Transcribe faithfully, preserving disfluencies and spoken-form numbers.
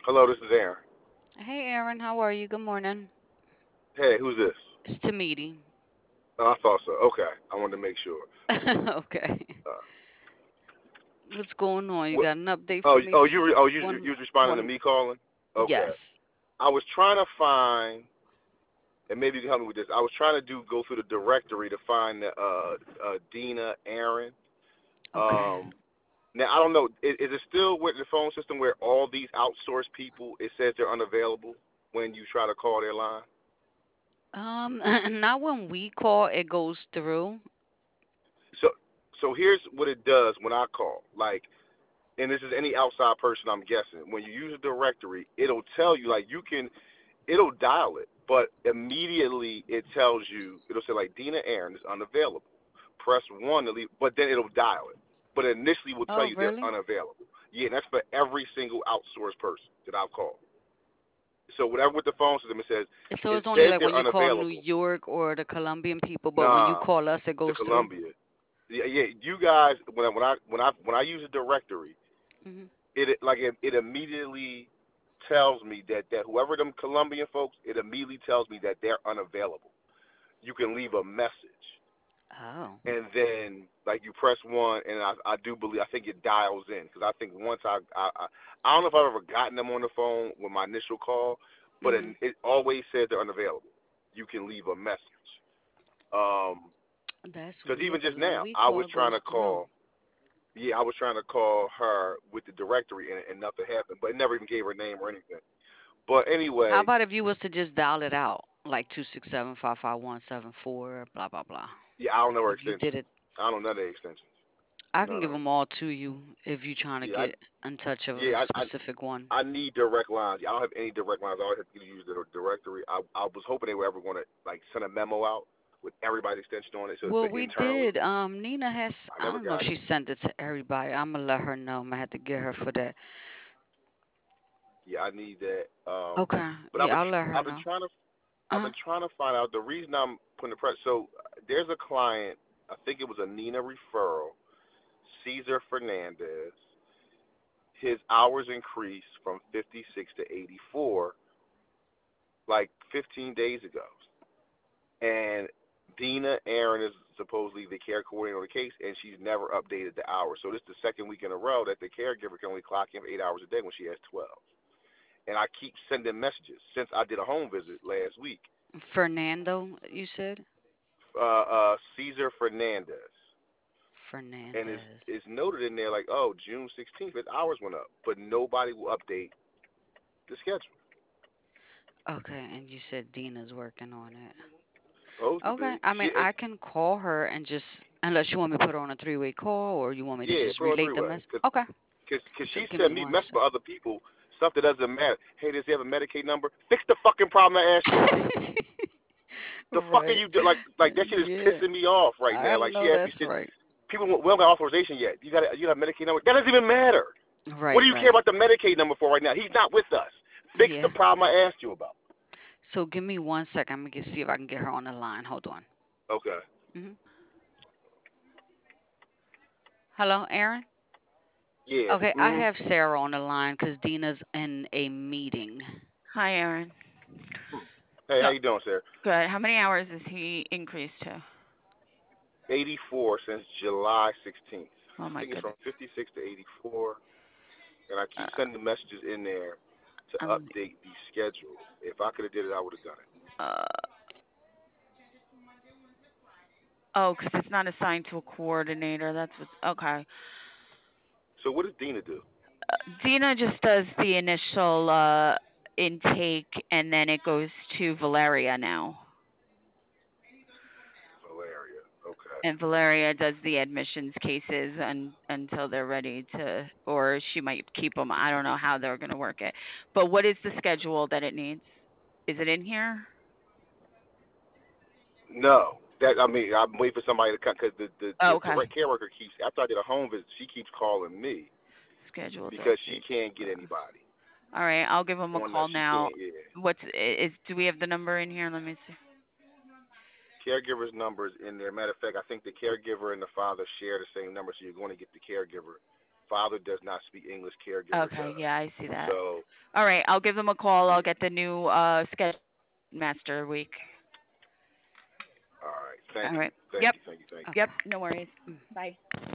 Hello, this is Aaron. Hey Aaron, how are you? Good morning. Hey, who's this? It's Tamidi. Oh, I thought so. Okay, I wanted to make sure. Okay. Uh, What's going on? You what? got an update Oh, for me? oh, you, re- oh, you, One you was responding to one me calling. Okay. yes. I was trying to find, and maybe you can help me with this. I was trying to do go through the directory to find the, uh, uh, Dina Aaron. Okay. Um, now I don't know. Is, is it still with the phone system where all these outsourced people it says they're unavailable when you try to call their line? Um not when we call it goes through. So, so here's what it does when I call. Like, and this is any outside person I'm guessing. When you use a directory, it'll tell you like you can, it'll dial it, but immediately it tells you it'll say like Dina Aaron is unavailable. Press one to leave, but then it'll dial it. But initially will tell Oh, you they're really? unavailable. Yeah, and that's for every single outsourced person that I've called. So whatever with the phone system, it says So it it's only says like they're when you call New unavailable. York or the Colombian people, but when you Nah, call us it the goes through. Columbia. Yeah, yeah. You guys, when I when I when I when I use a directory, Hmm. it like it, it immediately tells me that that whoever them Colombian folks, it immediately tells me that they're unavailable. You can leave a message, Oh. and then like you press one, and I I do believe I think it dials in because I think once I, I I I don't know if I've ever gotten them on the phone with my initial call, but it, Hmm. it always says they're unavailable. You can leave a message. Um, That's because weird even because just when now we I call was it trying goes to through. call. Yeah, I was trying to call her with the directory and, and nothing happened, but it never even gave her name or anything. But How anyway, about if you was to just dial it out like two six seven five five one seven four blah blah blah. yeah, I don't know her If you extension. did it, I don't know none of the extensions. I can None of give them. them all to you if you're trying to Yeah, I, get in touch of a yeah, I, I, specific one. I need direct lines. I don't have any direct lines. I always have to use the directory. I, I was hoping they were ever going to like send a memo out with everybody's extension on it, so it's Well, for we internally. did. Um, Nina has. I I never don't know if got it. she sent it to everybody. I'm gonna let her know. I'm gonna have to get her for that. Yeah, I need that. Um, Okay. but I've Yeah, been I'll let her I've been know. trying to I've Uh been trying to find out the reason I'm putting the press. So there's a client. I think it was a Nina referral. Cesar Fernandez. His hours increased from fifty-six to eighty-four like fifteen days ago. And Dina Aaron is supposedly the care coordinator on the case, and she's never updated the hours. So this is the second week in a row that the caregiver can only clock in for eight hours a day when she has twelve. And I keep sending messages since I did a home visit last week. Fernando, you said Uh, uh, Cesar Fernandez, and it's Fernandez. it's noted in there like, oh, June sixteenth, his hours went up, but nobody will update the schedule. Okay, and you said Dina's working on it. Supposed to Okay. be. I She, mean, I can call her and just unless you want me to put her on a three-way call or you want me to yeah, just put on relate three the way, mess. cause, Okay. cause, cause So she give sent me me one mess for sec. other people stuff that doesn't matter. Hey, does he have a Medicaid number? Fix the fucking problem I asked you about. The fuck are Right. you do? Like, like that shit is Yeah. pissing me off right I now. Like she know asked me that's shit. right. People we don't got authorization yet. You got you got a Medicaid number? That doesn't even matter. What do Right, you care right. about the Medicaid number for right now? He's not with us. Fix the Yeah. problem I asked you about. So give me one second. I'm gonna get, see if I can get her on the line. Hold on. Okay. Hmm. Hello, Aaron. Yeah. Okay, I Mhm. have Sarah on the line because Dina's in a meeting. Hi, Aaron. Hey, how So you doing, sir? good. How many hours is he increased to? eighty-four since July sixteenth. Oh I my think it's from goodness. fifty-six to eighty-four, and I keep Uh, sending messages in there to um. update the schedule. If I could have did it, I would have done it. Uh. Oh, because it's not assigned to a coordinator. That's what's okay. So what does Dina do? Uh, Dina just does the initial uh intake, and then it goes to Valeria now. Valeria. Okay. And Valeria does the admissions cases un, until they're ready to, or she might keep them. I don't know how they're going to work it. But what is the schedule that it needs? Is it in here? No. That I mean, I'm waiting for somebody to come because the, the Oh, the okay. direct care worker keeps after I did a home visit, she keeps calling me Scheduled because she updates. can't get Uh, anybody all right, I'll give them a on the call she now. can't yeah. What's is? Do we have the number in here? Let me see. Caregiver's numbers in there. Matter of fact, I think the caregiver and the father share the same number, so you're going to get the caregiver. father does not speak English, caregiver Okay, does. yeah, I see that. So, All right, I'll give them a call. I'll yeah. get the new uh schedule master week. All right. Thank All you. right. Thank Yep. you. Thank you. Thank you. Okay. Yep. No worries. Mm. Bye.